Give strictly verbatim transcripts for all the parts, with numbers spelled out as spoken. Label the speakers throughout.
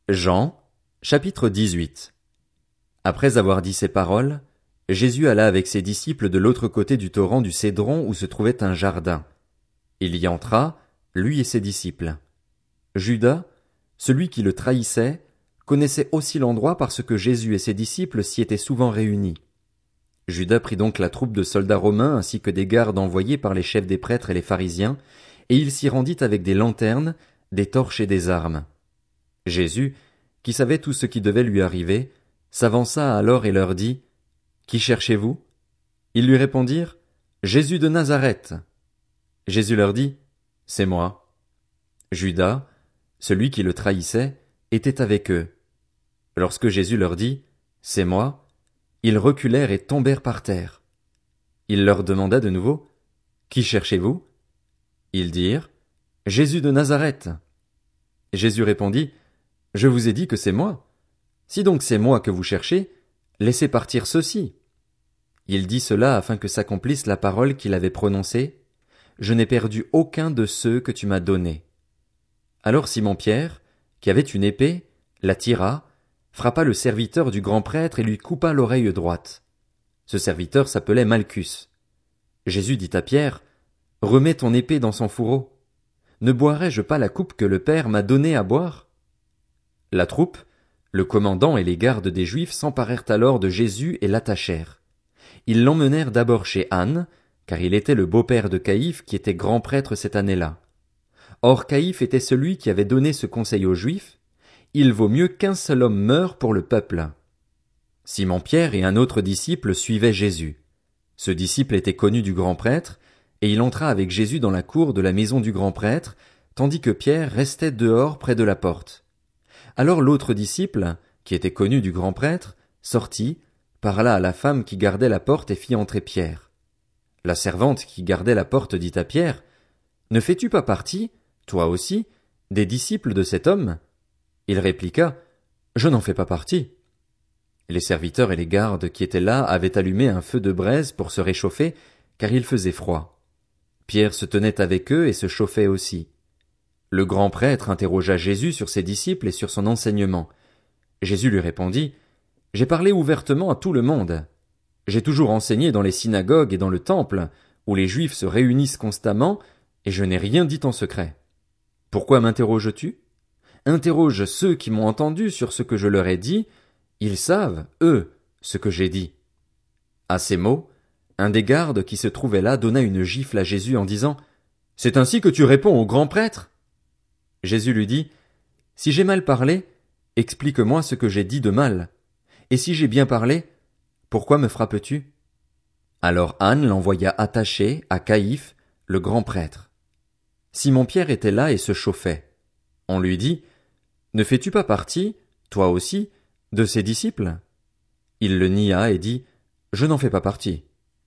Speaker 1: Jean, chapitre dix-huit. Après avoir dit ces paroles, Jésus alla avec ses disciples de l'autre côté du torrent du Cédron où se trouvait un jardin. Il y entra, lui et ses disciples. Judas, celui qui le trahissait, connaissait aussi l'endroit parce que Jésus et ses disciples s'y étaient souvent réunis. Judas prit donc la troupe de soldats romains ainsi que des gardes envoyés par les chefs des prêtres et les pharisiens, et il s'y rendit avec des lanternes, des torches et des armes. Jésus, qui savait tout ce qui devait lui arriver, s'avança alors et leur dit: « Qui cherchez-vous » Ils lui répondirent: « Jésus de Nazareth. » Jésus leur dit: « C'est moi. » Judas, celui qui le trahissait, était avec eux. Lorsque Jésus leur dit: « C'est moi », ils reculèrent et tombèrent par terre. Il leur demanda de nouveau: « Qui cherchez-vous » Ils dirent: « Jésus de Nazareth. » Jésus répondit: « Je vous ai dit que c'est moi. Si donc c'est moi que vous cherchez, laissez partir ceux-ci. » Il dit cela afin que s'accomplisse la parole qu'il avait prononcée: « Je n'ai perdu aucun de ceux que tu m'as donnés. » Alors Simon-Pierre, qui avait une épée, la tira, frappa le serviteur du grand prêtre et lui coupa l'oreille droite. Ce serviteur s'appelait Malchus. Jésus dit à Pierre: « Remets ton épée dans son fourreau. Ne boirai-je pas la coupe que le Père m'a donnée à boire ?» La troupe, le commandant et les gardes des Juifs s'emparèrent alors de Jésus et l'attachèrent. Ils l'emmenèrent d'abord chez Anne, car il était le beau-père de Caïphe qui était grand prêtre cette année-là. Or Caïphe était celui qui avait donné ce conseil aux Juifs: il vaut mieux qu'un seul homme meure pour le peuple. Simon-Pierre et un autre disciple suivaient Jésus. Ce disciple était connu du grand prêtre, et il entra avec Jésus dans la cour de la maison du grand prêtre, tandis que Pierre restait dehors près de la porte. Alors l'autre disciple, qui était connu du grand prêtre, sortit, parla à la femme qui gardait la porte et fit entrer Pierre. La servante qui gardait la porte dit à Pierre: « Ne fais-tu pas partie, toi aussi, des disciples de cet homme ?» Il répliqua: « Je n'en fais pas partie. » Les serviteurs et les gardes qui étaient là avaient allumé un feu de braise pour se réchauffer, car il faisait froid. Pierre se tenait avec eux et se chauffait aussi. Le grand prêtre interrogea Jésus sur ses disciples et sur son enseignement. Jésus lui répondit: « J'ai parlé ouvertement à tout le monde. J'ai toujours enseigné dans les synagogues et dans le temple, où les Juifs se réunissent constamment, et je n'ai rien dit en secret. Pourquoi m'interroges-tu ? Interroge ceux qui m'ont entendu sur ce que je leur ai dit, ils savent, eux, ce que j'ai dit. » À ces mots, un des gardes qui se trouvait là donna une gifle à Jésus en disant: « C'est ainsi que tu réponds au grand prêtre ?» Jésus lui dit: « Si j'ai mal parlé, explique-moi ce que j'ai dit de mal. Et si j'ai bien parlé, pourquoi me frappes-tu » Alors Anne l'envoya attacher à Caïphe, le grand prêtre. Simon-Pierre était là et se chauffait. On lui dit: « Ne fais-tu pas partie, toi aussi, de ses disciples ?» Il le nia et dit: « Je n'en fais pas partie. »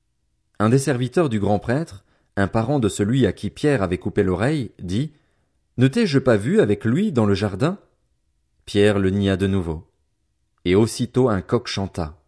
Speaker 1: Un des serviteurs du grand prêtre, un parent de celui à qui Pierre avait coupé l'oreille, dit: « Ne t'ai-je pas vu avec lui dans le jardin ?» Pierre le nia de nouveau. Et aussitôt un coq chanta.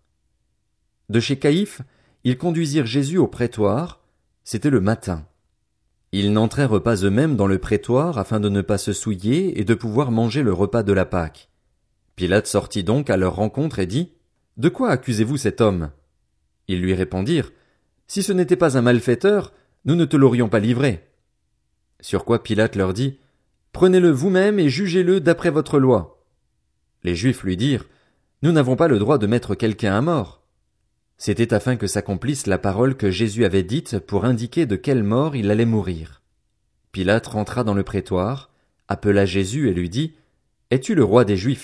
Speaker 1: De chez Caïphe, ils conduisirent Jésus au prétoire, c'était le matin. Ils n'entrèrent pas eux-mêmes dans le prétoire afin de ne pas se souiller et de pouvoir manger le repas de la Pâque. Pilate sortit donc à leur rencontre et dit: « De quoi accusez-vous cet homme ?» Ils lui répondirent: « Si ce n'était pas un malfaiteur, nous ne te l'aurions pas livré. » Sur quoi Pilate leur dit: « Prenez-le vous-même et jugez-le d'après votre loi. » Les Juifs lui dirent: « Nous n'avons pas le droit de mettre quelqu'un à mort. » C'était afin que s'accomplisse la parole que Jésus avait dite pour indiquer de quelle mort il allait mourir. Pilate rentra dans le prétoire, appela Jésus et lui dit: « Es-tu le roi des Juifs ?»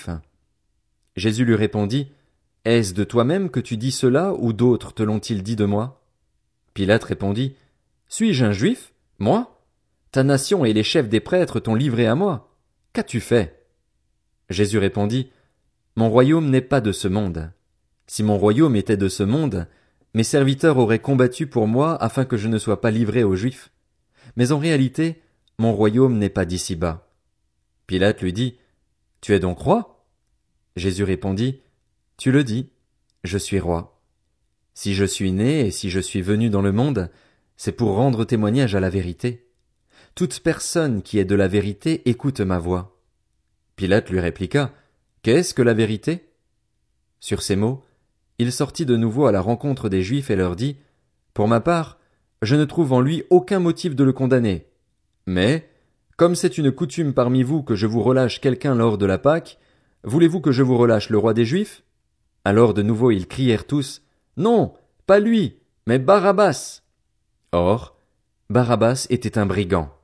Speaker 1: Jésus lui répondit: « Est-ce de toi-même que tu dis cela ou d'autres te l'ont-ils dit de moi ?» Pilate répondit: « Suis-je un Juif, moi ? Ta nation et les chefs des prêtres t'ont livré à moi. Qu'as-tu fait ?» Jésus répondit: « Mon royaume n'est pas de ce monde. Si mon royaume était de ce monde, mes serviteurs auraient combattu pour moi afin que je ne sois pas livré aux Juifs. Mais en réalité, mon royaume n'est pas d'ici-bas. » Pilate lui dit: « Tu es donc roi ?» Jésus répondit: « Tu le dis, je suis roi. Si je suis né et si je suis venu dans le monde, c'est pour rendre témoignage à la vérité. Toute personne qui est de la vérité écoute ma voix. » Pilate lui répliqua: Qu'est-ce que la vérité? Sur ces mots, il sortit de nouveau à la rencontre des Juifs et leur dit, Pour ma part, je ne trouve en lui aucun motif de le condamner. Mais, comme c'est une coutume parmi vous que je vous relâche quelqu'un lors de la Pâque, voulez-vous que je vous relâche le roi des Juifs? Alors de nouveau ils crièrent tous, Non, pas lui, mais Barabbas. Or, Barabbas était un brigand.